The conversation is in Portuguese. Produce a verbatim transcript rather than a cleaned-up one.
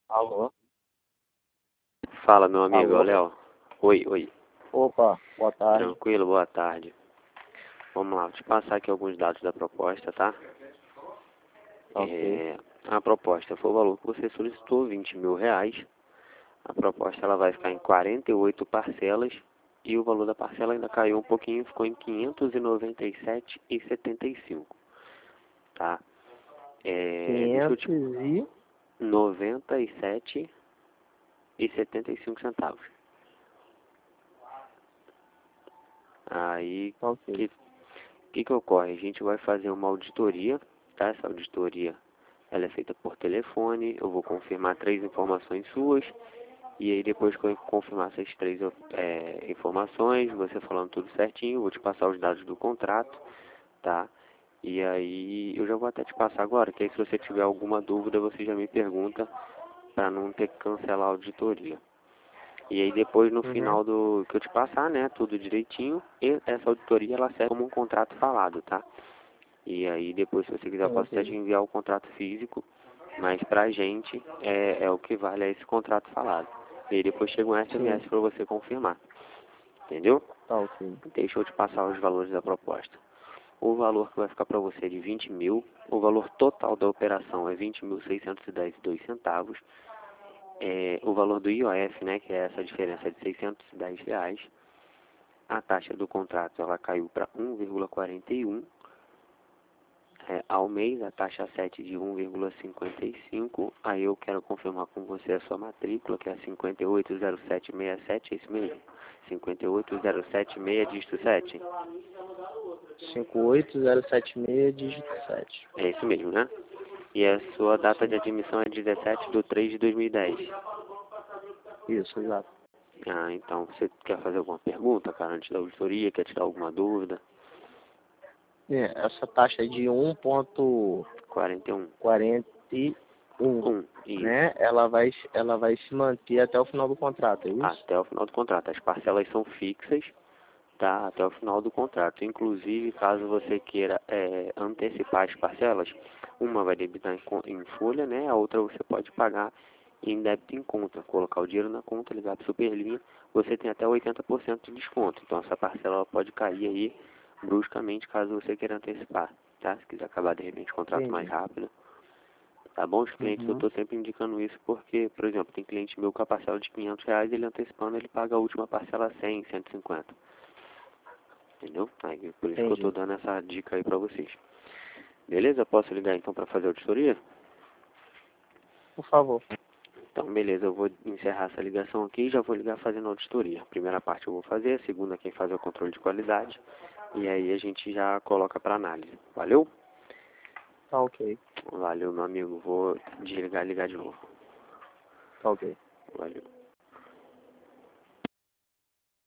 Alô? Fala, meu amigo, é o Alô? Léo. Oi, oi. Opa, boa tarde. Tranquilo, boa tarde. Vamos lá, vou te passar aqui alguns dados da proposta, tá? Ok. É, a proposta foi o valor que você solicitou, vinte mil reais. A proposta ela vai ficar em quarenta e oito parcelas e o valor da parcela ainda caiu um pouquinho, ficou em quinhentos e noventa e sete reais e setenta e cinco centavos, tá? É, deixa eu quinhentos te... e... noventa e sete reais e setenta e cinco centavos. Aí, Ok. que O que que ocorre? A gente vai fazer uma auditoria, tá? Essa auditoria, ela é feita por telefone, eu vou confirmar três informações suas, e aí depois que eu confirmar essas três é, informações, você falando tudo certinho, eu vou te passar os dados do contrato, tá? E aí eu já vou até te passar agora, que aí se você tiver alguma dúvida, você já me pergunta, para não ter que cancelar a auditoria. E aí depois no Uhum. final do que eu te passar, né, tudo direitinho, e essa auditoria ela serve como um contrato falado, tá? E aí depois, se você quiser, eu posso até te Ok. enviar o contrato físico, mas pra gente é, é o que vale é esse contrato falado. E aí depois chega um Sim, S M S para você confirmar, entendeu? tá ok. Deixa eu te passar os valores da proposta. O valor que vai ficar para você é de vinte mil, o valor total da operação é vinte mil seiscentos e dez e dois centavos, é, o valor do I O F, né, que é essa diferença de seiscentos e dez reais, a taxa do contrato ela caiu para um vírgula quarenta e um. É, ao mês, a taxa sete de um vírgula cinquenta e cinco. Aí eu quero confirmar com você a sua matrícula, que é cinquenta e oito zero sete sessenta e sete, é isso mesmo? cinquenta e oito zero sete sessenta e seis, dígito sete. cinco oito zero sete seis, dígito sete. É isso mesmo, né? E a sua data de Sim, admissão é dezessete de três de dois mil e dez. isso, exato. Ah, então você quer fazer alguma pergunta, cara, antes da auditoria? Quer tirar alguma dúvida? É, essa taxa é de um vírgula quarenta e um. quarenta e um, um, isso. né? Ela vai, ela vai se manter até o final do contrato, é isso? Até o final do contrato. As parcelas são fixas, tá, até o final do contrato. Inclusive, caso você queira é, antecipar as parcelas, uma vai debitar em, co- em folha, né? A outra você pode pagar em débito em conta. Colocar o dinheiro na conta, ligar para a Superlinha, você tem até oitenta por cento de desconto. Então, essa parcela ela pode cair aí bruscamente caso você queira antecipar, tá? Se quiser acabar de repente o contrato mais Entendi. rápido. Tá bom? Os clientes, eu Uhum. estou sempre indicando isso porque, por exemplo, tem cliente meu com a parcela de quinhentos reais, ele antecipando, ele paga a última parcela cem, cento e cinquenta. Entendeu? Aí, por isso que eu estou Entendi. dando essa dica aí pra vocês. Beleza? Posso ligar então para fazer a auditoria? Por favor. Então, beleza, eu vou encerrar essa ligação aqui e já vou ligar fazendo a auditoria. A primeira parte eu vou fazer, a segunda quem faz é o controle de qualidade. E aí a gente já coloca para análise. Valeu? Tá ok. Valeu, meu amigo. Vou desligar e ligar de novo. Tá ok. Valeu.